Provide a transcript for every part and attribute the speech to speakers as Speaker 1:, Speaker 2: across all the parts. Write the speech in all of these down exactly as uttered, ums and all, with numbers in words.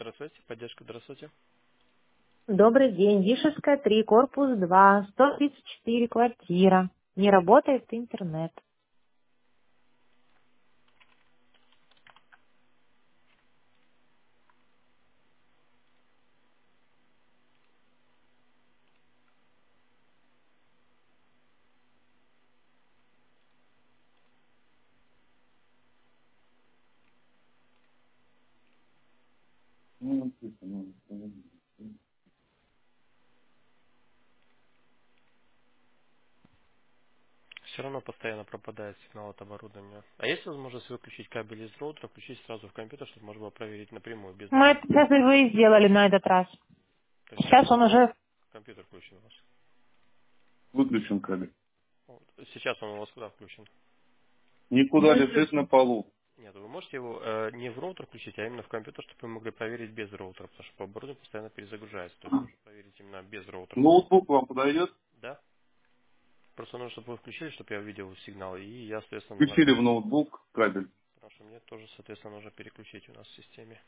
Speaker 1: Центр связи, поддержка, здравствуйте.
Speaker 2: Добрый день. Вишевская, три, корпус два, сто тридцать четыре, квартира. Не работает интернет.
Speaker 1: Все равно постоянно пропадает сигнал от оборудования. А есть возможность выключить кабель из роутера, включить сразу в компьютер, чтобы можно было проверить напрямую, без
Speaker 2: Мы
Speaker 1: наводки?
Speaker 2: это сейчас его и сделали на этот раз.
Speaker 1: То есть сейчас
Speaker 2: Сейчас он уже...
Speaker 1: компьютер включен у вас.
Speaker 3: Выключен кабель.
Speaker 1: Вот. Сейчас он у вас куда включен?
Speaker 3: Никуда лежит на
Speaker 2: Выключен.
Speaker 3: полу.
Speaker 1: Нет, вы можете его э, не в роутер включить, а именно в компьютер, чтобы вы могли проверить без роутера, потому что по оборудованию постоянно перезагружается. То есть можно проверить именно без роутера.
Speaker 3: Ноутбук вам подойдет?
Speaker 1: Да? Просто нужно, чтобы вы включили, чтобы я увидел сигнал, и я, соответственно, на...
Speaker 3: Включили в ноутбук кабель.
Speaker 1: Потому что мне тоже, соответственно, нужно переключить у нас в системе.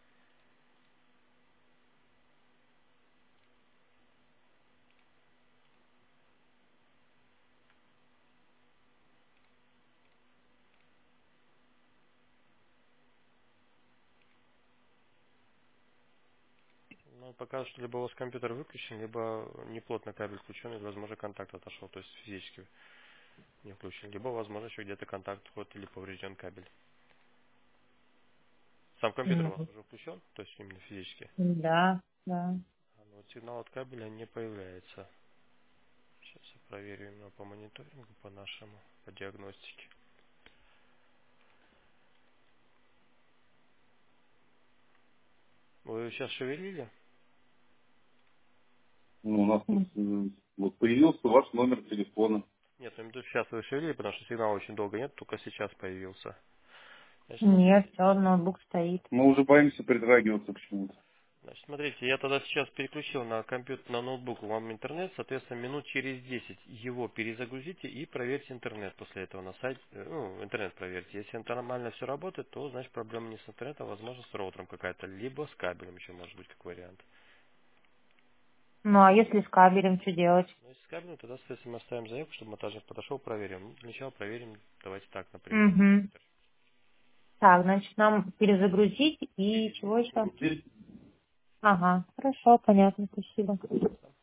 Speaker 1: Ну, пока что либо у вас компьютер выключен, либо неплотно кабель включен, или, возможно, контакт отошел, то есть физически не включен. Либо, возможно, еще где-то контакт входит или поврежден кабель. Сам компьютер у
Speaker 2: Ну,
Speaker 1: вас уже включен, то есть именно физически.
Speaker 2: да, да.
Speaker 1: А, но вот сигнал от кабеля не появляется. Сейчас я проверю именно по мониторингу, по нашему, по диагностике. Вы сейчас шевелили?
Speaker 3: Ну, у нас тут э, вот появился ваш номер телефона.
Speaker 1: Нет, я имею в виду, сейчас вы шевелили, потому что сигнала очень долго нет, только сейчас появился. Значит,
Speaker 2: Нет,
Speaker 1: смотрите.
Speaker 2: все, ноутбук стоит.
Speaker 3: Мы уже боимся притрагиваться к чему-то.
Speaker 1: Значит, смотрите, я тогда сейчас переключил на компьютер, на ноутбук вам интернет, соответственно, минут через десять его перезагрузите и проверьте интернет после этого на сайте, э, ну, интернет проверьте. Если нормально все работает, то, значит, проблема не с интернетом, а, возможно, с роутером какая-то, либо с кабелем еще может быть как вариант.
Speaker 2: Ну, а если с кабелем, что делать?
Speaker 1: Но если с кабелем, тогда, соответственно, мы оставим заявку, чтобы монтажник подошел, проверим. Ну, для начала проверим, давайте так, напрямую на
Speaker 2: Угу.
Speaker 1: компьютер.
Speaker 2: Так, значит, нам перезагрузить и чего
Speaker 3: Перезагрузить.
Speaker 2: еще? Ага, хорошо, понятно, спасибо.